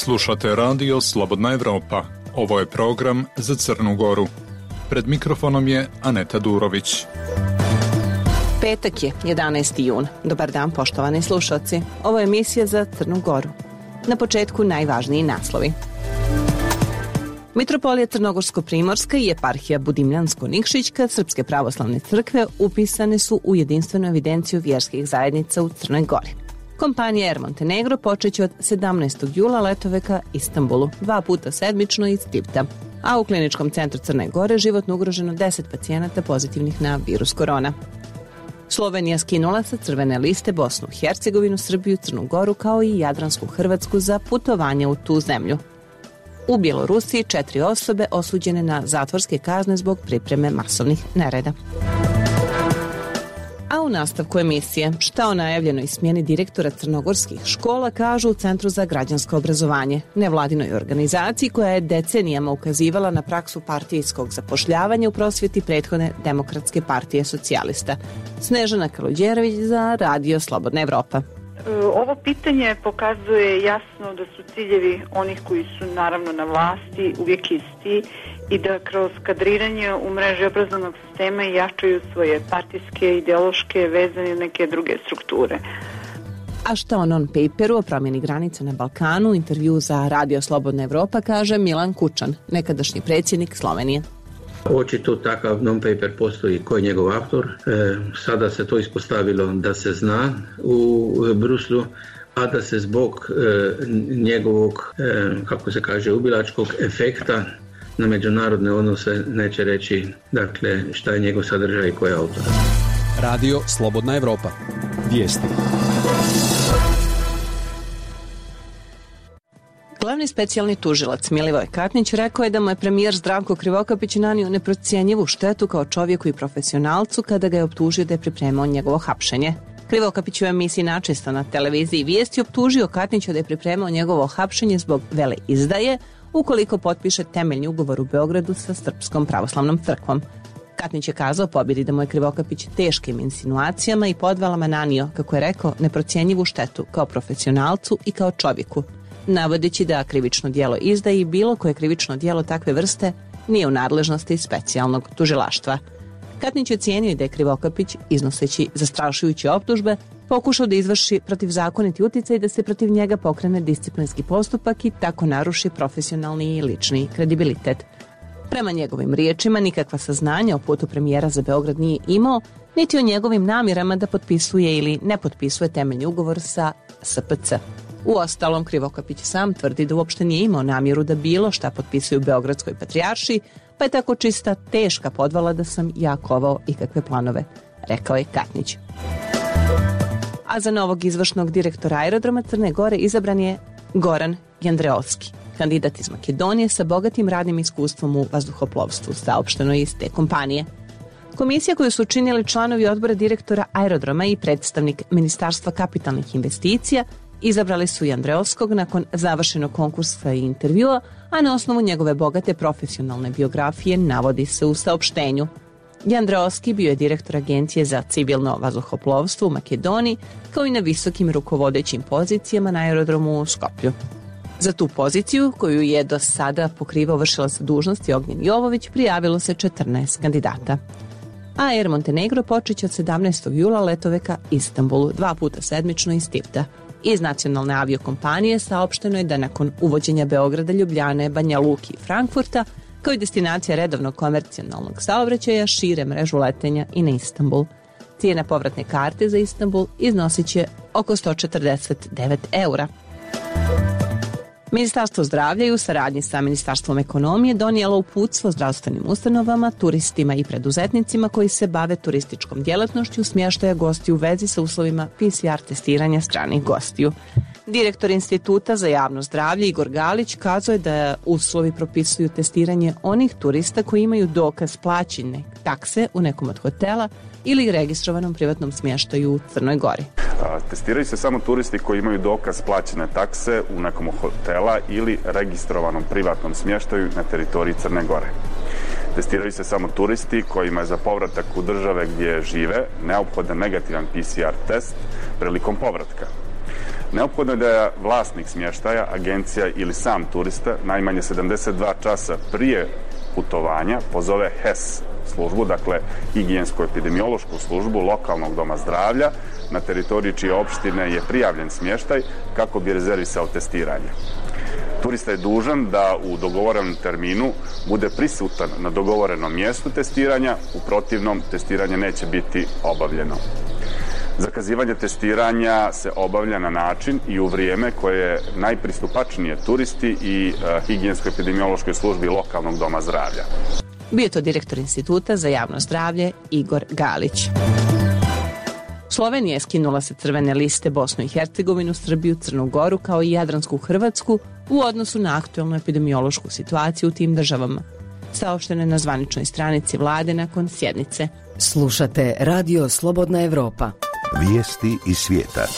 Slušate radio Slobodna Evropa. Ovo je program za Crnu Goru. Pred mikrofonom je Aneta Durović. Petak je, 11. jun. Dobar dan, poštovani slušalci. Ovo je emisija za Crnu Goru. Na početku najvažniji naslovi. Mitropolija Crnogorsko-Primorska i eparhija Budimljansko-Nikšićka Srpske pravoslavne crkve upisane su u jedinstvenu evidenciju vjerskih zajednica u Crnoj Gori. Kompanija Air Montenegro počeće od 17. jula letoveka Istanbulu, 2 puta sedmično iz Tivta. A u Kliničkom centru Crne Gore životno ugroženo 10 pacijenata pozitivnih na virus korona. Slovenija skinula sa crvene liste Bosnu, Hercegovinu, Srbiju, Crnu Goru kao i Jadransku Hrvatsku za putovanje u tu zemlju. U Bjelorusiji 4 osobe osuđene na zatvorske kazne zbog pripreme masovnih nereda. A u nastavku emisije, šta o najavljenoj smjeni direktora crnogorskih škola kažu u Centru za građansko obrazovanje, nevladinoj organizaciji koja je decenijama ukazivala na praksu partijskog zapošljavanja u prosvjeti prethodne Demokratske partije socijalista. Snežana Kaluđerović za Radio Slobodna Evropa. Ovo pitanje pokazuje jasno da su ciljevi onih koji su naravno na vlasti uvijek isti i da kroz kadriranje u mreži obrazovnog sistema jačaju svoje partijske, ideološke, vezane i neke druge strukture. A šta o non-paperu o promjeni granica na Balkanu, intervju za Radio Slobodna Evropa kaže Milan Kučan, nekadašnji predsjednik Slovenije. Očito takav non-paper postoji, ko je njegov autor. Sada se to ispostavilo da se zna u Bruslu, a da se zbog njegovog, kako se kaže, ubilačkog efekta na međunarodne odnose neće reći, dakle, šta je njegov sadržaj i ko je autor. Radio Slobodna Evropa. Vijesti. Glavni specijalni tužilac Milivoj Katnić rekao je da mu je premijer Zdravko Krivokapić nanio neprocjenjivu štetu kao čovjeku i profesionalcu kada ga je optužio da je pripremao njegovo hapšenje. Krivokapić u emisiji Načisto na televiziji Vijesti optužio Katnića da je pripremao njegovo hapšenje zbog veleizdaje ukoliko potpiše temeljni ugovor u Beogradu sa Srpskom pravoslavnom crkvom. Katnić je kazao pobjedi da mu je Krivokapić teškim insinuacijama i podvalama nanio, kako je rekao, neprocjenjivu štetu kao profesionalcu i kao čovjeku, navodeći da krivično djelo izdaje i bilo koje krivično djelo takve vrste nije u nadležnosti specijalnog tužilaštva. Katnić je cijenio i da je Krivokapić, iznoseći zastrašujuće optužbe, pokušao da izvrši protivzakoniti utjecaj da se protiv njega pokrene disciplinski postupak i tako naruši profesionalni i lični kredibilitet. Prema njegovim riječima, nikakva saznanja o putu premijera za Beograd nije imao, niti o njegovim namjerama da potpisuje ili ne potpisuje temeljni ugovor sa SPC. Uostalom, Krivokapić sam tvrdi da uopšte nije imao namjeru da bilo šta potpisuje u Beogradskoj patrijaršiji, pa je tako čista teška podvala da sam ja kovao ikakve planove, rekao je Katnić. A za novog izvršnog direktora aerodroma Crne Gore izabran je Goran Jandreovski, kandidat iz Makedonije sa bogatim radnim iskustvom u vazduhoplovstvu, saopšteno iz te kompanije. Komisija koju su činili članovi odbora direktora aerodroma i predstavnik Ministarstva kapitalnih investicija izabrali su Jandreovskog nakon završenog konkursa i intervjua, a na osnovu njegove bogate profesionalne biografije navodi se u saopštenju. Jandreovski bio je direktor Agencije za civilno vazduhoplovstvo u Makedoniji, kao i na visokim rukovodećim pozicijama na aerodromu u Skoplju. Za tu poziciju, koju je do sada pokrivao vršilac dužnosti Ognjen Jovović, prijavilo se 14 kandidata. A Air Montenegro počeće od 17. jula letoveka Istanbulu, 2 puta sedmično iz Tivta. Iz nacionalne aviokompanije saopšteno je da nakon uvođenja Beograda, Ljubljane, Banja Luki i Frankfurta, kao i destinacija redovnog komercijalnog saobraćaja, šire mrežu letenja i na Istanbul. Cijena povratne karte za Istanbul iznosit će oko 149 eura. Ministarstvo zdravlja i u saradnji sa Ministarstvom ekonomije donijelo uputstvo zdravstvenim ustanovama, turistima i preduzetnicima koji se bave turističkom djelatnošću smještaja gostiju u vezi sa uslovima PCR testiranja stranih gostiju. Direktor Instituta za javno zdravlje Igor Galić kazao je da uslovi propisuju testiranje onih turista koji imaju dokaz plaćene takse u nekom od hotela ili registrovanom privatnom smještaju u Crnoj Gori. Testiraju se samo turisti koji imaju dokaz plaćene takse u nekom hotela ili registrovanom privatnom smještaju na teritoriji Crne Gore. Testiraju se samo turisti kojima je za povratak u države gdje žive neophodan negativan PCR test prilikom povratka. Neophodno je da vlasnik smještaja, agencija ili sam turista najmanje 72 časa prije putovanja pozove HES službu, dakle higijensko-epidemiološku službu lokalnog doma zdravlja na teritoriji čije opštine je prijavljen smještaj kako bi rezervisao testiranje. Turista je dužan da u dogovorenom terminu bude prisutan na dogovorenom mjestu testiranja, u protivnom testiranje neće biti obavljeno. Zakazivanje testiranja se obavlja na način i u vrijeme koje je najpristupačnije turisti i higijensko-epidemiološkoj službi lokalnog doma zdravlja. Bio je to direktor Instituta za javno zdravlje Igor Galić. Slovenija je skinula sa crvene liste Bosnu i Hercegovinu, Srbiju, Crnu Goru kao i Jadransku Hrvatsku u odnosu na aktualnu epidemiološku situaciju u tim državama. Saopšteno je na zvaničnoj stranici vlade nakon sjednice. Slušate Radio Slobodna Evropa. Vijesti iz svijeta.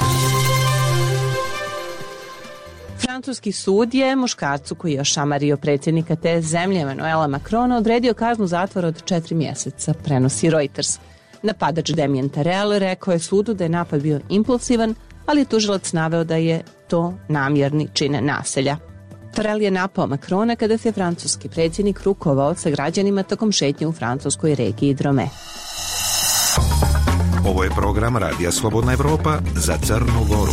Francuski sud je muškarcu koji je ošamario predsjednika te zemlje Emmanuela Macrona odredio kaznu zatvora od 4 mjeseca, prenosi Reuters. Napadač Damien Tarel rekao je sudu da je napad bio impulsivan, ali je tužilac naveo da je to namjerni čin nasilja. Tarel je napao Macrona kada se francuski predsjednik rukovao sa građanima tokom šetnje u francuskoj regiji Drome. Ovo je program Radija Slobodna Evropa za Crnu Goru.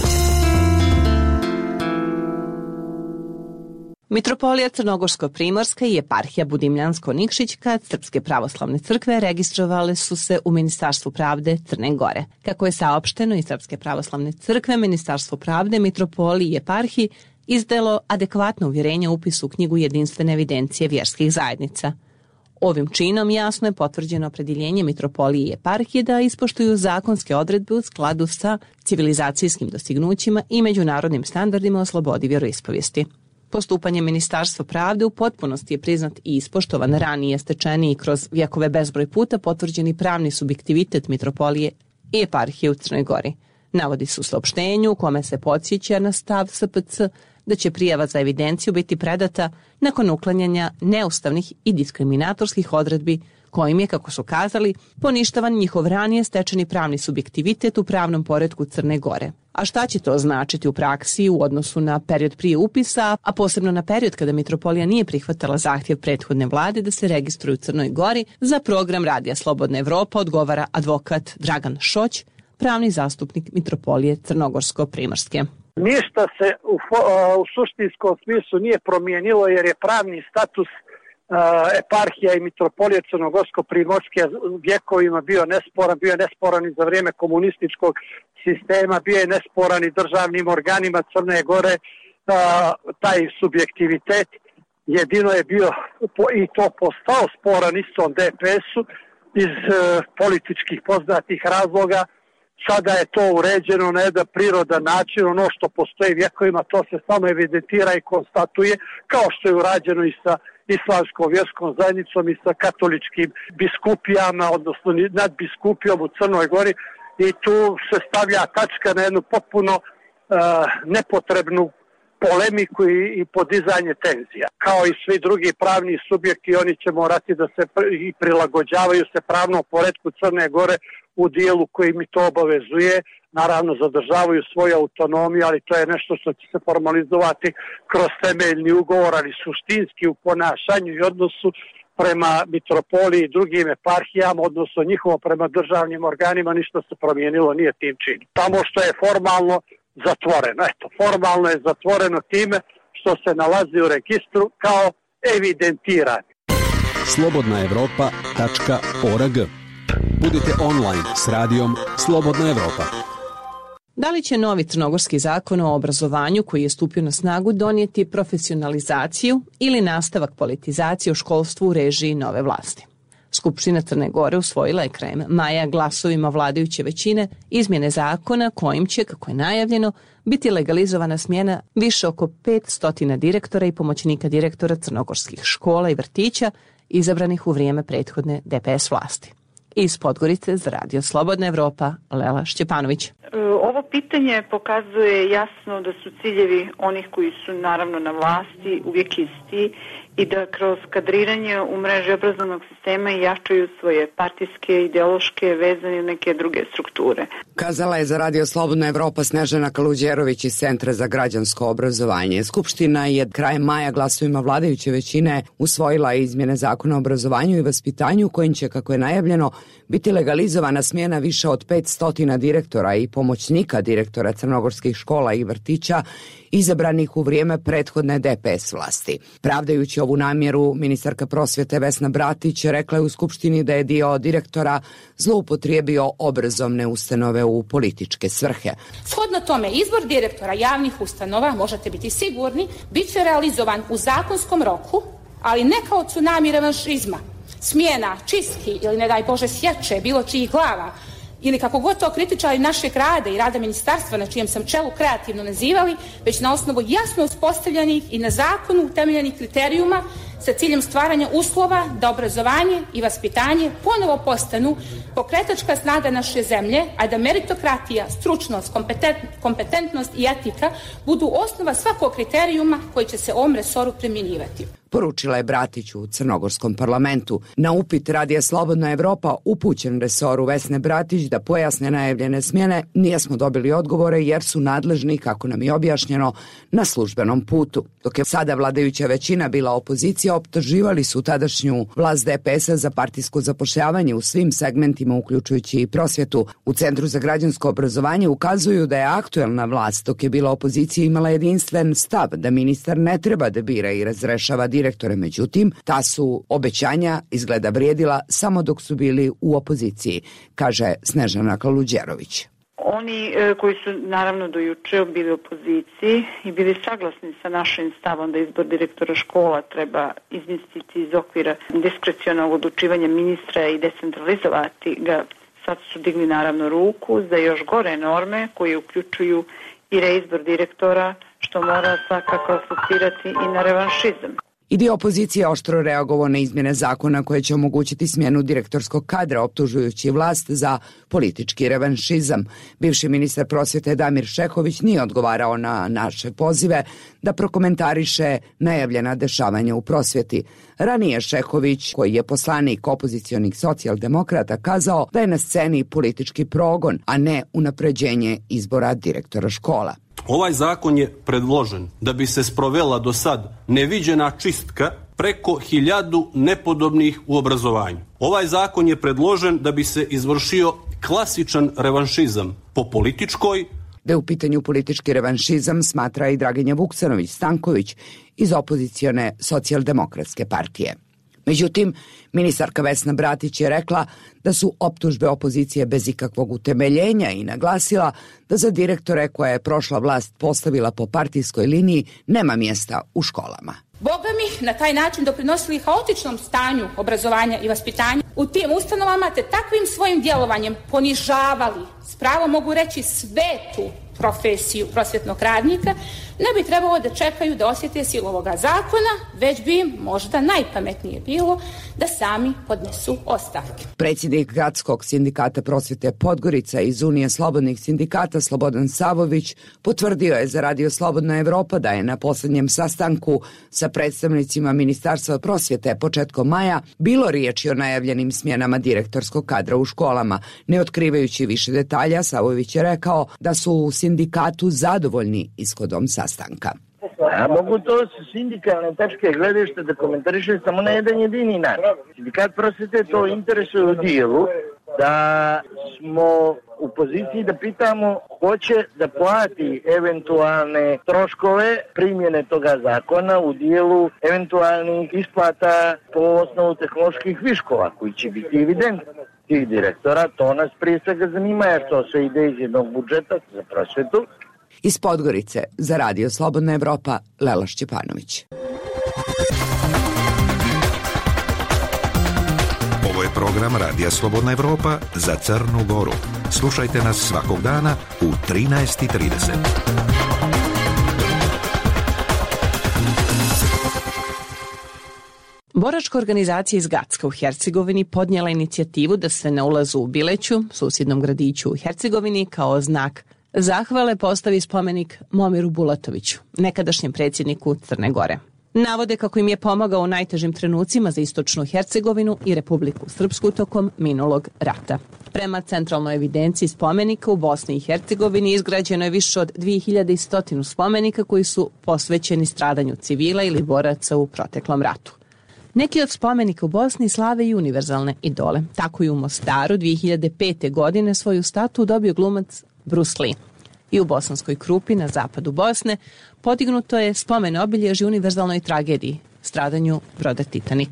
Mitropolija Crnogorsko-primorska i eparhija Budimljansko-Nikšićka Srpske pravoslavne crkve registrovale su se u Ministarstvu pravde Crne Gore. Kako je saopšteno iz Srpske pravoslavne crkve, Ministarstvo pravde, mitropoliji i eparhiji izdalo adekvatno uvjerenje o upisu u knjigu jedinstvene evidencije vjerskih zajednica. Ovim činom jasno je potvrđeno opredjeljenje mitropolije i eparhije da ispoštuju zakonske odredbe u skladu sa civilizacijskim dostignućima i međunarodnim standardima o slobodi vjeroispovijesti. Postupanje Ministarstva pravde u potpunosti je priznat i ispoštovan ranije stečeni i kroz vjekove bezbroj puta potvrđeni pravni subjektivitet mitropolije i eparhije u Crnoj Gori. Navodi se u saopštenju u kome se podsjeća na stav SPC da će prijava za evidenciju biti predata nakon uklanjanja neustavnih i diskriminatorskih odredbi kojim je, kako su kazali, poništavan njihov ranije stečeni pravni subjektivitet u pravnom poretku Crne Gore. A šta će to značiti u praksi u odnosu na period prije upisa, a posebno na period kada mitropolija nije prihvatala zahtjev prethodne vlade da se registruju u Crnoj Gori? Za program Radija Slobodna Evropa odgovara advokat Dragan Šoć, pravni zastupnik mitropolije Crnogorsko-primorske. Ništa se u suštinskom smislu nije promijenilo jer je pravni status eparhija i mitropolije Crnogorsko-primorske vjekovima bio je nesporan i za vrijeme komunističkog sistema, bio je nesporan i državnim organima Crne Gore, taj subjektivitet jedino je bio i to postao sporan istom DPS-u iz političkih poznatih razloga. Sada je to uređeno na jedan prirodan način, ono što postoji vjekovima, to se samo evidentira i konstatuje, kao što je urađeno i sa islamskom vjerskom zajednicom i sa katoličkim biskupijama, odnosno nadbiskupijom u Crnoj Gori, i tu se stavlja tačka na jednu potpuno nepotrebnu polemiku i podizanje tenzija. Kao i svi drugi pravni subjekti, oni će morati da se prilagođavaju se pravnom poretku Crne Gore u dijelu koji mi to obavezuje. Naravno, zadržavaju svoju autonomiju, ali to je nešto što će se formalizovati kroz temeljni ugovor, ali suštinski u ponašanju i odnosu prema mitropoliji i drugim eparhijama, odnosno njihovo prema državnim organima, ništa se promijenilo, nije tim činom. Tamo što je formalno zatvoreno. Formalno je zatvoreno time što se nalazi u registru kao evidentiranje. slobodnaevropa.org. Budite online s radijom Slobodna Evropa. Da li će novi crnogorski zakon o obrazovanju koji je stupio na snagu donijeti profesionalizaciju ili nastavak politizacije u školstvu u režiji nove vlasti? Skupština Crne Gore usvojila je krajem maja glasovima vladajuće većine izmjene zakona kojim će, kako je najavljeno, biti legalizovana smjena više oko 500 direktora i pomoćnika direktora crnogorskih škola i vrtića izabranih u vrijeme prethodne DPS vlasti. Iz Podgorice za Radio Slobodna Evropa, Lela Šćepanović. Ovo pitanje pokazuje jasno da su ciljevi onih koji su naravno na vlasti uvijek isti i da kroz kadriranje u mreži obrazovnog sistema jačaju svoje partijske, ideološke, vezane i neke druge strukture. Kazala je za Radio Slobodna Evropa Snežana Kaluđerović iz Centra za građansko obrazovanje. Skupština je krajem maja glasovima vladajuće većine usvojila izmjene Zakona o obrazovanju i vaspitanju kojim će, kako je najavljeno, biti legalizovana smjena više od 500 direktora i pomoćnika direktora crnogorskih škola i vrtića izabranih u vrijeme prethodne DPS vlasti. Pravdajući ovu namjeru, ministarka prosvjete Vesna Bratić rekla je u Skupštini da je dio direktora zloupotrijebio obrazovne ustanove u političke svrhe. Shodno tome, izbor direktora javnih ustanova, možete biti sigurni, bit će realizovan u zakonskom roku, ali ne kao tsunami revanšizma, smjena, čistki ili ne daj Bože sječe bilo čijih glava, ili kako god to kritičari našeg rada i rada ministarstva na čijem sam čelu kreativno nazivali, već na osnovu jasno uspostavljenih i na zakonu utemeljenih kriterijuma sa ciljem stvaranja uslova da obrazovanje i vaspitanje ponovo postanu pokretačka snaga naše zemlje, a da meritokratija, stručnost, kompetentnost i etika budu osnova svakog kriterijuma koji će se ovom resoru primjenjivati. Poručila je Bratić u crnogorskom parlamentu. Na upit Radija Slobodna Evropa upućen resoru Vesne Bratić da pojasne najavljene smjene, nismo dobili odgovore jer su nadležni, kako nam je objašnjeno, na službenom putu. Dok je sada vladajuća većina bila opozicija, optuživali su tadašnju vlast DPS-a za partijsko zapošljavanje u svim segmentima, uključujući i prosvjetu. U Centru za građansko obrazovanje ukazuju da je aktuelna vlast, dok je bila opozicija, imala jedinstven stav da ministar ne treba da bira i razrešava direktore. Međutim, ta su obećanja izgleda vrijedila samo dok su bili u opoziciji, kaže Snežana Kaluđerović. Oni koji su naravno do juče bili u opoziciji i bili saglasni sa našim stavom da izbor direktora škola treba izmjestiti iz okvira diskrecionog odlučivanja ministra i decentralizovati ga, sad su digli naravno ruku za još gore norme koje uključuju i reizbor direktora, što mora svakako asocirati i na revanšizam. I dio opozicije oštro reagovao na izmjene zakona koje će omogućiti smjenu direktorskog kadra, optužujući vlast za politički revanšizam. Bivši ministar prosvjete Damir Šehović nije odgovarao na naše pozive da prokomentariše najavljena dešavanja u prosvjeti. Ranije Šehović, koji je poslanik opozicionih socijaldemokrata, kazao da je na sceni politički progon, a ne unapređenje izbora direktora škola. Ovaj zakon je predložen da bi se sprovela do sad neviđena čistka preko 1000 nepodobnih u obrazovanju. Ovaj zakon je predložen da bi se izvršio klasičan revanšizam po političkoj. Da je u pitanju politički revanšizam smatra i Draginja Vuksanović-Stanković iz opozicione socijaldemokratske partije. Međutim, ministarka Vesna Bratić je rekla da su optužbe opozicije bez ikakvog utemeljenja i naglasila da za direktore koje je prošla vlast postavila po partijskoj liniji nema mjesta u školama. Boga mi na taj način doprinosili haotičnom stanju obrazovanja i vaspitanja u tim ustanovama te takvim svojim djelovanjem ponižavali, s pravom mogu reći, svetu profesiju prosvjetnog radnika, ne bi trebalo da čekaju da osjete silu ovoga zakona, već bi im možda najpametnije bilo da sami podnesu ostavke. Predsjednik Gradskog sindikata prosvjete Podgorica iz Unije slobodnih sindikata Slobodan Savović potvrdio je za Radio Slobodna Evropa da je na posljednjem sastanku sa predstavnicima Ministarstva prosvjete početkom maja bilo riječi o najavljenim smjenama direktorskog kadra u školama. Ne otkrivajući više detalja, Savović je rekao da su u sindikatu zadovoljni ishodom sastanka. A mogu to s sindikalne tačke gledišta da komentariše samo na jedan jedini način. Sindikat prosvjete to interesuje u dijelu da smo u poziciji da pitamo ko će da plati eventualne troškove primjene toga zakona u dijelu eventualnih isplata po osnovu tehnoloških viškova koji će biti evidentni tih direktora. To nas prije svega zanima jer to sve ide iz jednog budžeta za prosvjetu. Iz Podgorice za Radio Slobodna Evropa, Lela Šćepanović. Ovo je program Radija Slobodna Evropa za Crnu Goru. Slušajte nas svakog dana u 13:30. Boračka organizacija iz Gacka u Hercegovini podnijela inicijativu da se na ulazu u Bileću, susjednom gradiću u Hercegovini, kao znak zahvale postavi spomenik Momiru Bulatoviću, nekadašnjem predsjedniku Crne Gore. Navode kako im je pomogao u najtežim trenucima za istočnu Hercegovinu i Republiku Srpsku tokom minulog rata. Prema centralnoj evidenciji spomenika u Bosni i Hercegovini izgrađeno je više od 2100 spomenika koji su posvećeni stradanju civila ili boraca u proteklom ratu. Neki od spomenika u Bosni slave i univerzalne idole. Tako i u Mostaru 2005. godine svoju statu dobio glumac Bruce Lee. I u Bosanskoj Krupi na zapadu Bosne podignuto je spomen obilježje univerzalnoj tragediji, stradanju broda Titanic.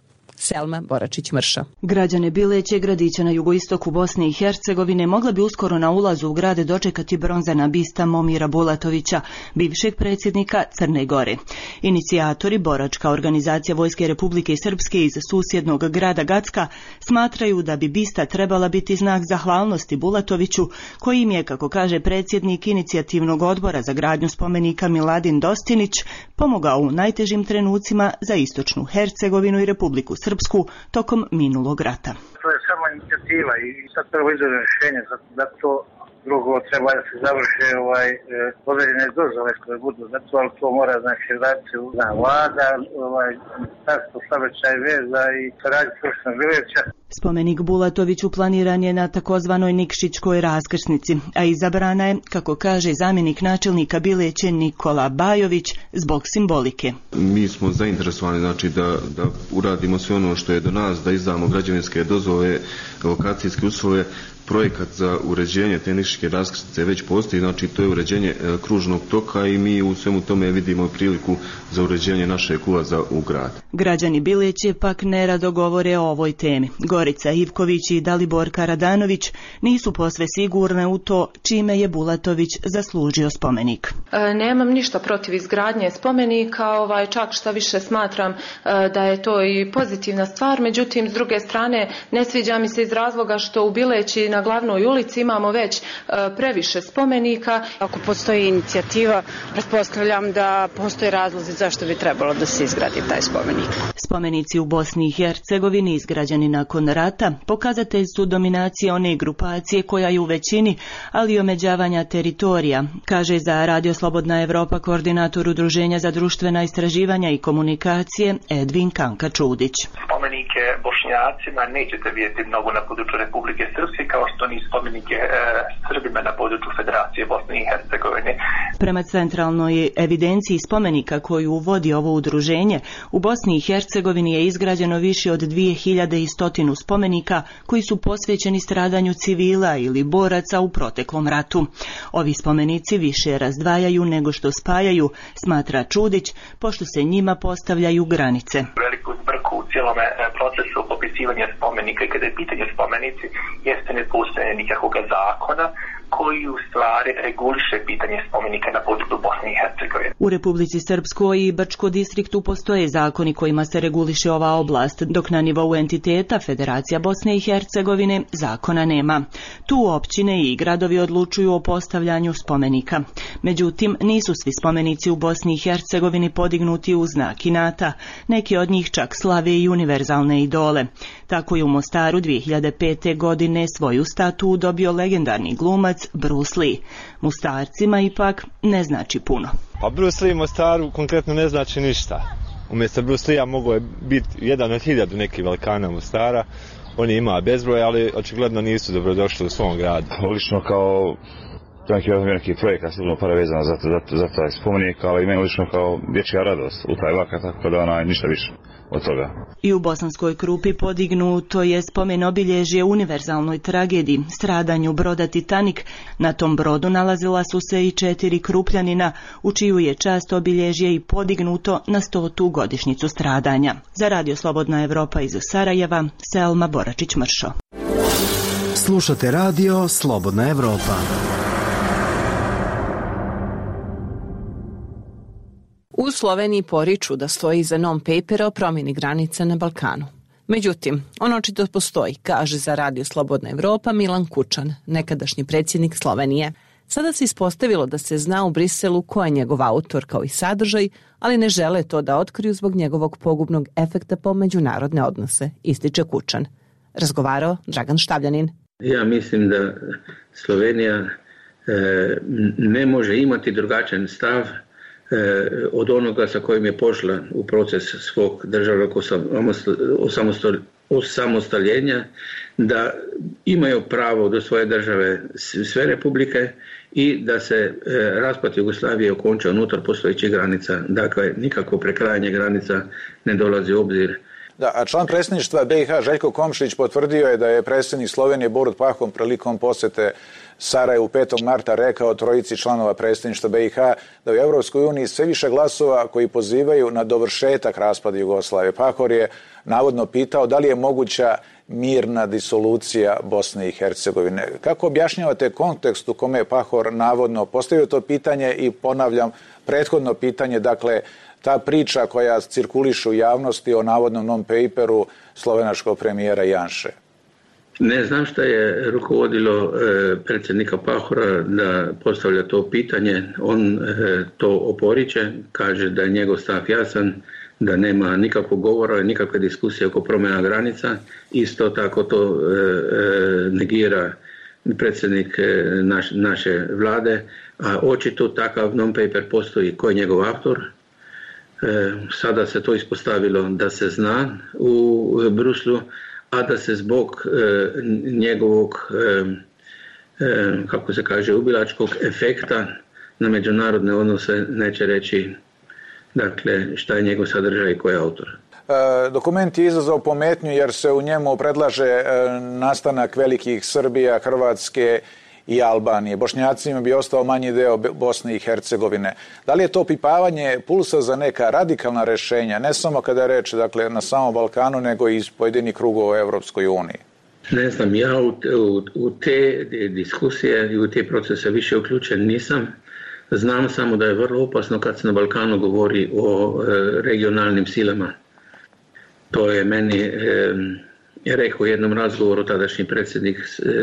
Selma Boračić-Mrša. Građane Bileće, gradića na jugoistoku Bosne i Hercegovine, mogla bi uskoro na ulazu u grade dočekati bronzana bista Momira Bulatovića, bivšeg predsjednika Crne Gore. Inicijatori, boračka organizacija Vojske Republike Srpske iz susjednog grada Gacka, smatraju da bi bista trebala biti znak zahvalnosti Bulatoviću, koji im je, kako kaže predsjednik inicijativnog odbora za gradnju spomenika Miladin Dostinić, pomogao u najtežim trenucima za istočnu Hercegovinu i Republiku Srpsku tokom minulog rata. To je samo inicijativa i sad prvo izgleda rješenje za to. Drugo, treba da se završe određene dozvole koje budu za to, ali to mora raditi vlada, ministarstvo saobraćaja i veza i saradnja Srpskog Bileća. Spomenik Bulatoviću planiran je na takozvanoj Nikšićkoj raskrsnici, a izabrana je, kako kaže zamjenik načelnika Bileće Nikola Bajović, zbog simbolike. Mi smo zainteresovani da uradimo sve ono što je do nas, da izdamo građevinske dozvole, lokacijske uslove. Projekat za uređenje te Nikšićke raskrsnice već postoji, znači to je uređenje kružnog toka i mi u svemu tome vidimo priliku za uređenje našeg ulaza u grad. Građani Bileće pak nerado govore o ovoj temi. Gorica Ivković i Dalibor Karadanović nisu posve sigurne u to čime je Bulatović zaslužio spomenik. Nemam ništa protiv izgradnje spomenika, čak šta više smatram da je to i pozitivna stvar, međutim s druge strane ne sviđa mi se iz razloga što u Bileći na glavnoj ulici imamo već previše spomenika. Ako postoji inicijativa, pretpostavljam da postoje razlozi zašto bi trebalo da se izgradi taj spomenik. Spomenici u Bosni i Hercegovini izgrađeni nakon rata pokazatelj su dominacije one grupacije koja je u većini, ali i omeđavanja teritorija, kaže za Radio Slobodna Evropa koordinator Udruženja za društvena istraživanja i komunikacije Edvin Kanka-Čudić. Spomenike Bošnjacima nećete vidjeti mnogo na području Republike Srpske, kao što ni spomenike Srbima na području Federacije Bosne i Hercegovine. Prema centralnoj evidenciji spomenika koju vodi ovo udruženje, u Bosni i Hercegovini je izgrađeno više od 2100 spomenika koji su posvećeni stradanju civila ili boraca u proteklom ratu. Ovi spomenici više razdvajaju nego što spajaju, smatra Čudić, pošto se njima postavljaju granice. Veliku zbrku u cijelome procesu popisivanja spomenika i kada je pitanje spomenici jeste ne postoje nikakvog zakona koji u stvari reguliše pitanje spomenika na području Bosne i Hercegovine. U Republici Srpskoj i Brčko distriktu postoje zakoni kojima se reguliše ova oblast, dok na nivou entiteta Federacija Bosne i Hercegovine zakona nema. Tu općine i gradovi odlučuju o postavljanju spomenika. Međutim, nisu svi spomenici u Bosni i Hercegovini podignuti u znak inata. Neki od njih čak slave i univerzalne idole. Tako je u Mostaru 2005. godine svoju statu dobio legendarni glumac Bruce Lee. Mostarcima ipak ne znači puno. Pa Bruce Lee Mostaru konkretno ne znači ništa. Umjesto Bruce Lee mogao je biti jedan od 1000 nekih velikana Mostara. On je imao bezbroj, ali očigledno nisu dobrodošli u svom gradu. Lično kao neki projekat, sigurno para vezana za taj spomenik, ali meni lično kao dječja radost u taj vakat, tako da ništa više od toga. I u Bosanskoj Krupi podignuto je spomen obilježje univerzalnoj tragediji, stradanju broda Titanic. Na tom brodu nalazila su se i 4 Krupljanina, u čiju je čast obilježje i podignuto na 100. godišnjicu stradanja. Za Radio Slobodna Evropa iz Sarajeva, Selma Boračić-Mršo. Slušate Radio Slobodna Evropa. U Sloveniji poriču da stoji iza non-papera o promjeni granica na Balkanu. Međutim, on očito postoji, kaže za Radio Slobodna Evropa Milan Kučan, nekadašnji predsjednik Slovenije. Sada se ispostavilo da se zna u Briselu ko je njegov autor kao i sadržaj, ali ne žele to da otkriju zbog njegovog pogubnog efekta po međunarodne odnose, ističe Kučan. Razgovarao Dragan Štavljanin. Ja mislim da Slovenija ne može imati drugačan stav od onoga sa kojim je pošla u proces svog državnog osamostaljenja, da imaju pravo do svoje države sve republike i da se raspad Jugoslavije okonča unutar postojećih granica. Dakle, nikako prekrajanje granica ne dolazi u obzir. Da, a član predsjedništva BiH Željko Komšić potvrdio je da je predsjednik Slovenije Borut Pahor prilikom posjete Sarajevu 5. marta rekao trojici članova predsjedništva BiH da u Europskoj uniji sve više glasova koji pozivaju na dovršetak raspada Jugoslavije. Pahor je navodno pitao da li je moguća mirna disolucija Bosne i Hercegovine. Kako objašnjavate kontekst u kome je Pahor navodno postavio to pitanje i ponavljam prethodno pitanje, dakle ta priča koja cirkuliše u javnosti o navodnom non-paperu slovenačkog premijera Janše? Ne znam šta je rukovodilo predsjednika Pahora da postavlja to pitanje. On to oporiče, kaže da je njegov stav jasan, da nema nikakvog govora, nikakve diskusije oko promjena granica. Isto tako to negira predsjednik naše vlade, a očito takav non-paper postoji. Ko je njegov autor? Sada se to ispostavilo da se zna u Bruslu, a da se zbog njegovog, kako se kaže, ubilačkog efekta na međunarodne odnose neće reći, dakle, šta je njegov sadržaj i ko je autor. Dokument je izazvao pometnju jer se u njemu predlaže nastanak velikih Srbija, Hrvatske i Albanije. Bošnjacima bi ostao manji deo Bosne i Hercegovine. Da li je to pipavanje pulsa za neka radikalna rješenja, ne samo kada je reč, dakle, na samom Balkanu, nego i iz pojedinih krugova u Europskoj uniji? Ne znam, ja u te diskusije i u te procese više uključen nisam. Znam samo da je vrlo opasno kad se na Balkanu govori o regionalnim silama. To je meni rekao u jednom razgovoru tadašnji predsjednik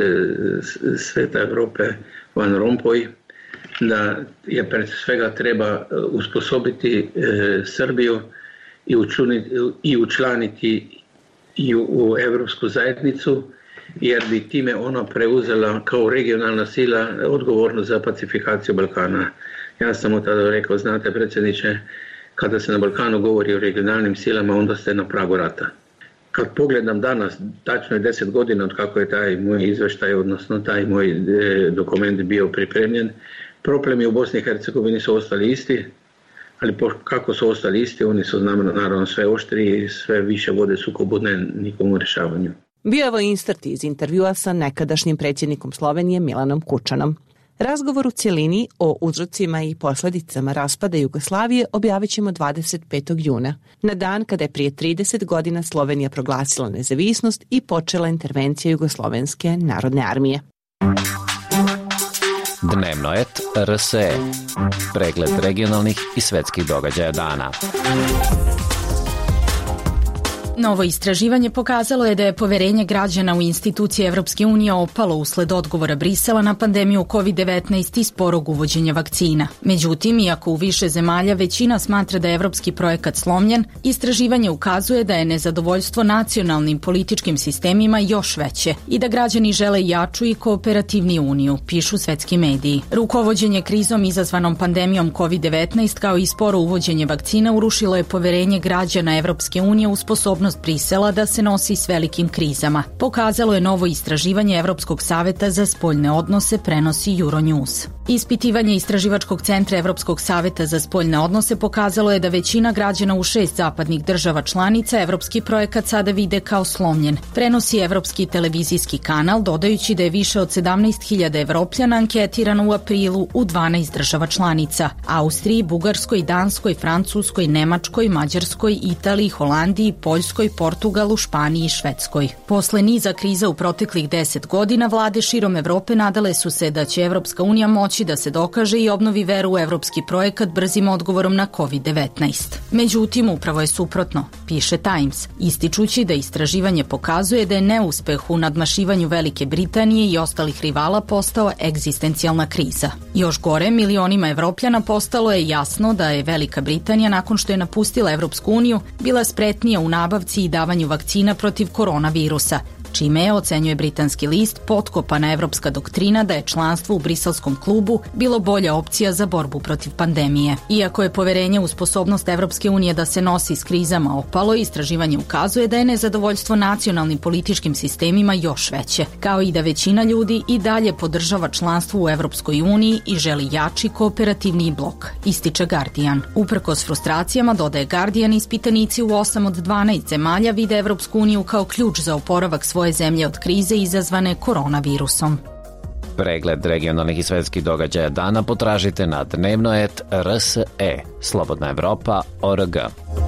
Sveta Europe Van Rompuy, da je pred svega treba usposobiti Srbiju i učlaniti i u Europsku zajednicu, jer bi time ona preuzela kao regionalna sila odgovornost za pacifikaciju Balkana. Ja sam mu tada rekao, znate predsjedniče, kada se na Balkanu govori o regionalnim silama, onda ste na pragu rata. Kad pogledam danas, tačno je 10 godina od kako je taj moj izveštaj, odnosno taj moj dokument bio pripremljen, problemi u Bosni i Hercegovini su ostali isti, ali kako su ostali isti, oni su naravno sve oštriji i sve više vode sukobu nikom u rješavanju. Bio je ovo insert iz intervjua sa nekadašnjim predsjednikom Slovenije Milanom Kučanom. Razgovor u cjelini o uzrocima i posljedicama raspada Jugoslavije objavit ćemo 25. juna, na dan kada je prije 30 godina Slovenija proglasila nezavisnost i počela intervencija Jugoslovenske narodne armije. Dnevnoet RSE. Pregled regionalnih i svetskih događaja dana. Novo istraživanje pokazalo je da je poverenje građana u institucije Evropske unije opalo usled odgovora Brisela na pandemiju COVID-19 i sporog uvođenja vakcina. Međutim, iako u više zemalja većina smatra da je evropski projekat slomljen, istraživanje ukazuje da je nezadovoljstvo nacionalnim političkim sistemima još veće i da građani žele jaču i kooperativniju uniju, pišu svetski mediji. Rukovođenje krizom izazvanom pandemijom COVID-19 kao i sporo uvođenje vakcina urušilo je poverenje građana Evropske unije u sposobnost Brisela da se nosi s velikim krizama. Pokazalo je novo istraživanje Evropskog saveta za spoljne odnose, prenosi Euronews. Ispitivanje Istraživačkog centra Evropskog saveta za spoljne odnose pokazalo je da većina građana u 6 zapadnih država članica evropski projekat sada vide kao slomljen. Prenosi Evropski televizijski kanal, dodajući da je više od 17.000 Evropljana anketirano u aprilu u 12 država članica: Austriji, Bugarskoj, Danskoj, Francuskoj, Nemačkoj, Mađarskoj, Italiji, Holandiji, Poljskoj, Portugalu, Španiji i Švedskoj. Posle niza kriza u proteklih 10 godina, vlade širom Evrope nadale su se da će Evropska unija moći da se dokaže i obnovi veru u evropski projekat brzim odgovorom na COVID-19. Međutim, upravo je suprotno, piše Times, ističući da istraživanje pokazuje da je neuspeh u nadmašivanju Velike Britanije i ostalih rivala postao egzistencijalna kriza. Još gore, milionima Evropljana postalo je jasno da je Velika Britanija, nakon što je napustila Evropsku uniju, bila spretnija u nabavci i davanju vakcina protiv koronavirusa, čime je, ocenjuje britanski list, potkopana evropska doktrina da je članstvo u briselskom klubu bilo bolja opcija za borbu protiv pandemije. Iako je poverenje u sposobnost Evropske unije da se nosi s krizama opalo, istraživanje ukazuje da je nezadovoljstvo nacionalnim političkim sistemima još veće, kao i da većina ljudi i dalje podržava članstvo u Evropskoj uniji i želi jači kooperativni blok, ističe Guardian. Uprkos frustracijama, dodaje Guardian, ispitanici u 8 od 12 zemalja vide Evropsku uniju kao ključ za oporavak svoje zemlje od krize izazvane koronavirusom. Pregled regionalnih i svetskih događaja dana potražite na dnevno.rse, slobodnaevropa.org.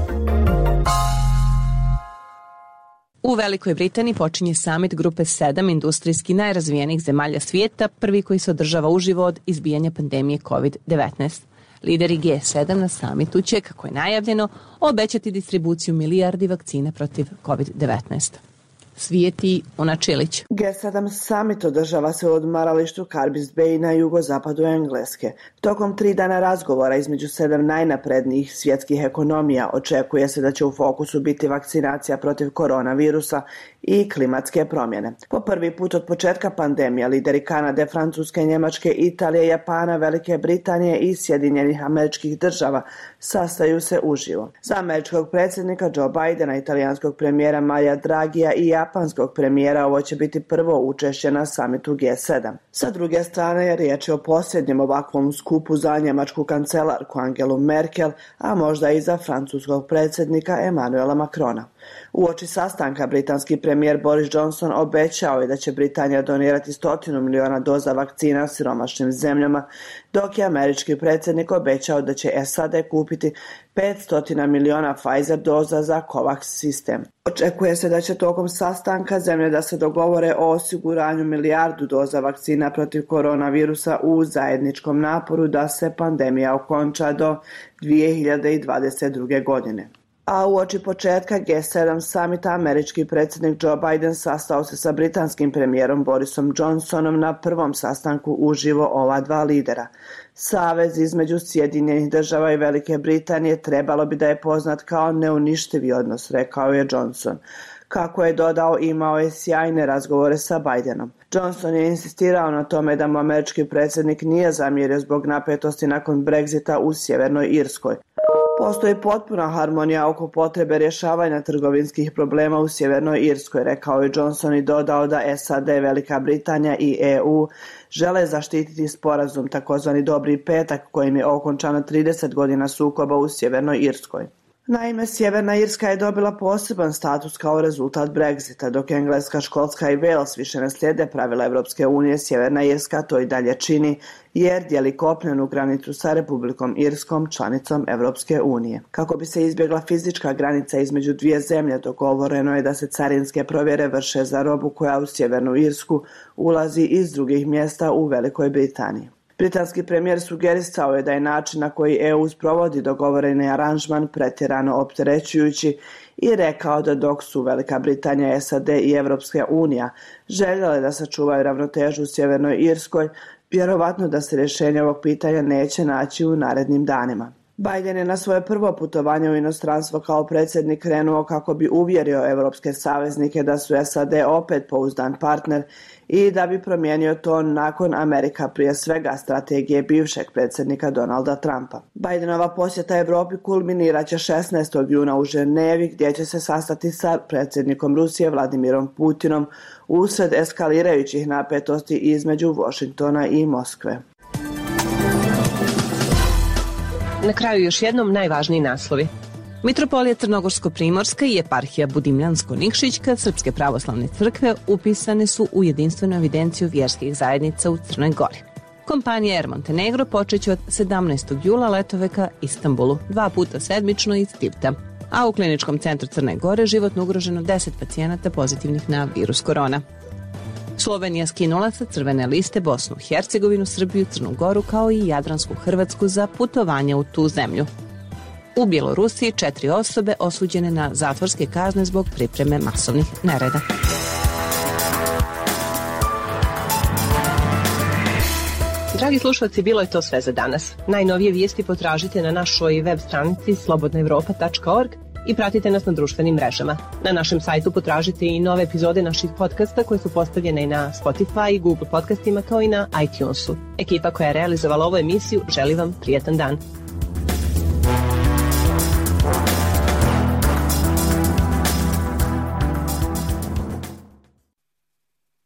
U Velikoj Britaniji počinje samit grupe 7 industrijski najrazvijenijih zemalja svijeta, prvi koji se održava uživo od izbijanja pandemije COVID-19. Lideri G7 na samitu će, kako je najavljeno, obećati distribuciju milijardi vakcina protiv COVID-19. Svijeti Ona Čilić. G7 summit održava se u odmaralištu Carbis Bay na jugozapadu Engleske. Tokom 3 dana razgovora između 7 najnaprednijih svjetskih ekonomija očekuje se da će u fokusu biti vakcinacija protiv koronavirusa i klimatske promjene. Po prvi put od početka pandemije lideri Kanade, Francuske, Njemačke, Italije, Japana, Velike Britanije i Sjedinjenih Američkih Država sastaju se uživo. Za američkog predsjednika Joe Bidena, italijanskog premijera Maria Draghija i japanskog premijera ovo će biti prvo učešće na samitu G7. Sa druge strane, riječ je o posljednjem ovakvom skupu za njemačku kancelarku Angelu Merkel, a možda i za francuskog predsjednika Emmanuela Macrona. Uoči sastanka britanski premijer Boris Johnson obećao je da će Britanija donirati 100 miliona doza vakcina siromašnim zemljama, dok je američki predsjednik obećao da će SAD kupiti 500 miliona Pfizer doza za COVAX sistem. Očekuje se da će tokom sastanka zemlje da se dogovore o osiguranju milijardu doza vakcina protiv koronavirusa u zajedničkom naporu da se pandemija okonča do 2022. godine. A uoči početka G7 samita američki predsjednik Joe Biden sastao se sa britanskim premijerom Borisom Johnsonom na prvom sastanku uživo ova dva lidera. Savez između Sjedinjenih Država i Velike Britanije trebalo bi da je poznat kao neuništivi odnos, rekao je Johnson. Kako je dodao, imao je sjajne razgovore sa Bidenom. Johnson je insistirao na tome da mu američki predsjednik nije zamjerio zbog napetosti nakon Brexita u Sjevernoj Irskoj. Postoji potpuna harmonija oko potrebe rješavanja trgovinskih problema u Sjevernoj Irskoj, rekao je Johnson i dodao da SAD, Velika Britanija i EU žele zaštititi sporazum, takozvani Dobri petak, kojim je okončano 30 godina sukoba u Sjevernoj Irskoj. Naime, Sjeverna Irska je dobila poseban status kao rezultat Brexita, dok Engleska, Škotska i Wales više ne slijede pravila Evropske unije. Sjeverna Irska to i dalje čini jer dijeli kopnenu granicu sa Republikom Irskom, članicom Evropske unije. Kako bi se izbjegla fizička granica između dvije zemlje, dogovoreno je da se carinske provjere vrše za robu koja u Sjevernu Irsku ulazi iz drugih mjesta u Velikoj Britaniji. Britanski premijer sugerisao je da je način na koji EU sprovodi dogovoreni aranžman pretjerano opterećujući i rekao da dok su Velika Britanija, SAD i Evropska unija željele da sačuvaju ravnotežu u Sjevernoj Irskoj, vjerovatno da se rješenje ovog pitanja neće naći u narednim danima. Biden je na svoje prvo putovanje u inostranstvo kao predsjednik krenuo kako bi uvjerio evropske saveznike da su SAD opet pouzdan partner i da bi promijenio to nakon Amerika, prije svega strategije bivšeg predsjednika Donalda Trumpa. Bidenova posjeta Europi kulminirat će 16. juna u Ženevi, gdje će se sastati sa predsjednikom Rusije Vladimirom Putinom usred eskalirajućih napetosti između Washingtona i Moskve. Na kraju još jednom najvažniji naslovi. Mitropolija Crnogorsko-Primorska i eparhija Budimljansko-Nikšićka Srpske pravoslavne crkve upisane su u jedinstvenu evidenciju vjerskih zajednica u Crnoj Gori. Kompanija Air Montenegro počeće od 17. jula letove ka Istanbulu, 2 puta sedmično iz Tivta. A u Kliničkom centru Crne Gore životno ugroženo 10 pacijenata pozitivnih na virus korona. Slovenija skinula sa crvene liste Bosnu, Hercegovinu, Srbiju, Crnu Goru kao i Jadransku Hrvatsku za putovanje u tu zemlju. U Bjelorusiji 4 osobe osuđene na zatvorske kazne zbog pripreme masovnih nereda. Dragi slušalci, bilo je to sve za danas. Najnovije vijesti potražite na našoj web stranici slobodnaevropa.org i pratite nas na društvenim mrežama. Na našem sajtu potražite i nove epizode naših podcasta koje su postavljene i na Spotify, Google podcastima kao i na iTunesu. Ekipa koja je realizovala ovu emisiju želi vam prijetan dan.